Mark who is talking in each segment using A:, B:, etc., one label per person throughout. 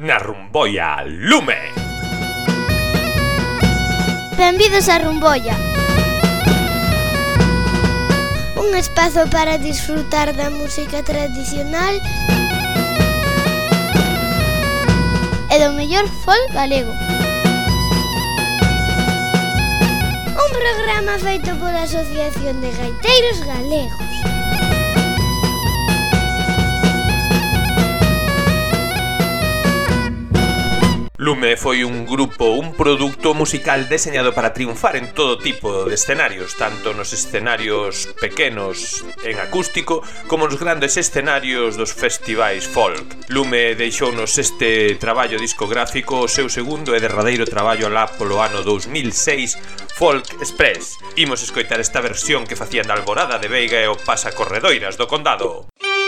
A: na Rumboia Lume.
B: Benvidos a Rumboia, un espazo para disfrutar da música tradicional e do mellor folk galego. Un programa feito pola Asociación de Gaiteiros Galegos.
A: Lume foi un produto musical deseñado para triunfar en todo tipo de escenarios, tanto nos escenarios pequenos en acústico como nos grandes escenarios dos festivais folk. Lume deixounos este traballo discográfico, o seu segundo e derradeiro traballo alá polo ano 2006, Folk Express. Imos escoitar esta versión que facían da Alborada de Veiga e o Pasacorredoiras do Condado.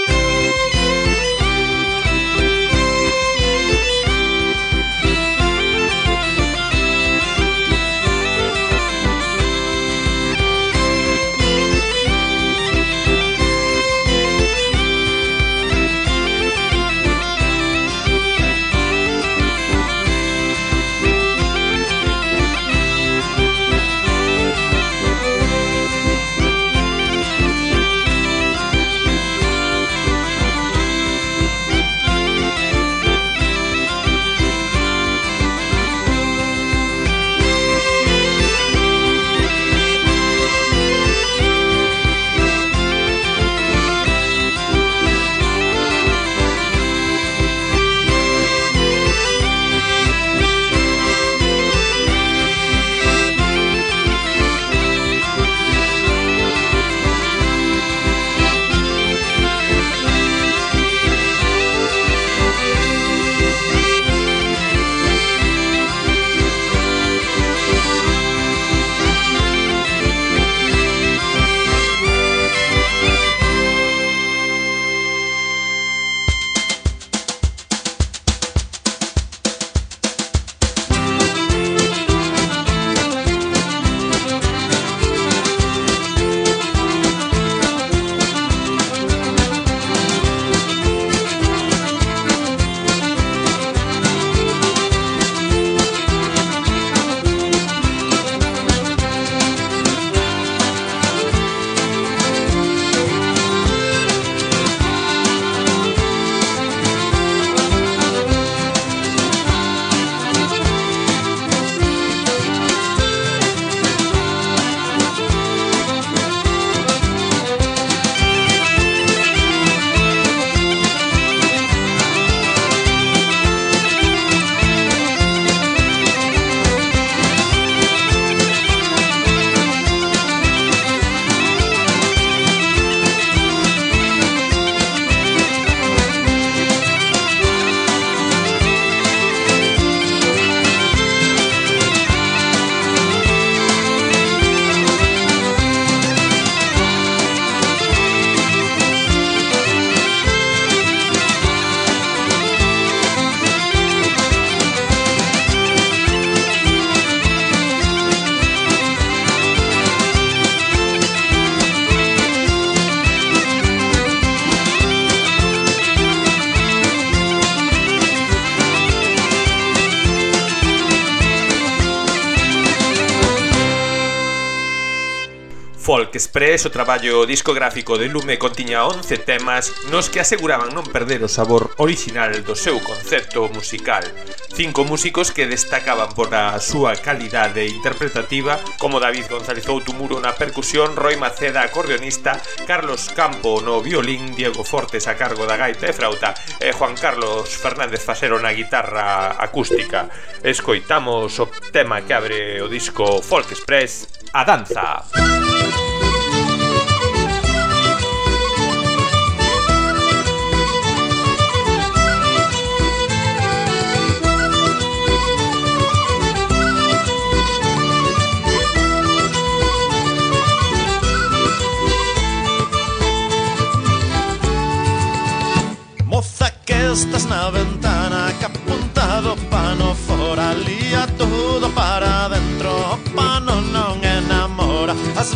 A: Folk Express, o traballo discográfico de Lume, contiña 11 temas nos que aseguraban non perder o sabor original do seu concepto musical. 5 músicos que destacaban por a súa calidade interpretativa, como David González Outumuro na percusión, Roy Maceda acordeonista, Carlos Campo no violín, Diego Fortes a cargo da gaita e frauta e Juan Carlos Fernández Fasero na guitarra acústica. Escoitamos o tema que abre o disco Folk Express, A Danza.
C: Estás na ventana que apuntado pano fora, lía todo para dentro, o pano non enamora, as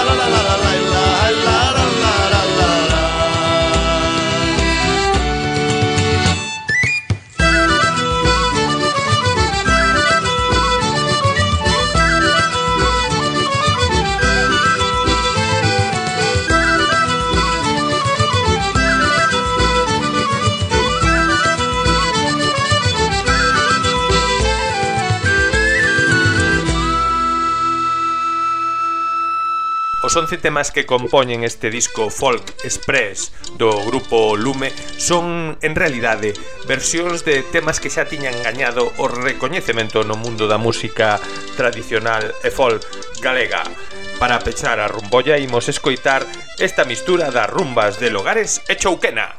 A: Os 11 temas que compoñen este disco Folk Express do grupo Lume son, en realidade, versións de temas que xa tiñan gañado o recoñecemento no mundo da música tradicional e folk galega. Para pechar a rumbolla imos escoitar esta mistura das rumbas de Logares e Chouquena.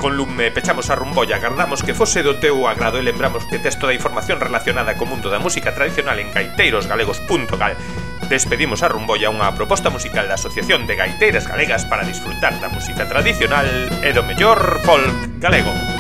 A: con Lume pechamos a rumbolla. Agardamos que fose do teu agrado e lembramos que tes toda a información relacionada co mundo da música tradicional en gaiteirosgalegos.gal. Despedimos a rumbolla, unha proposta musical da Asociación de Gaiteiras Galegas para disfrutar da música tradicional e do mellor folk galego.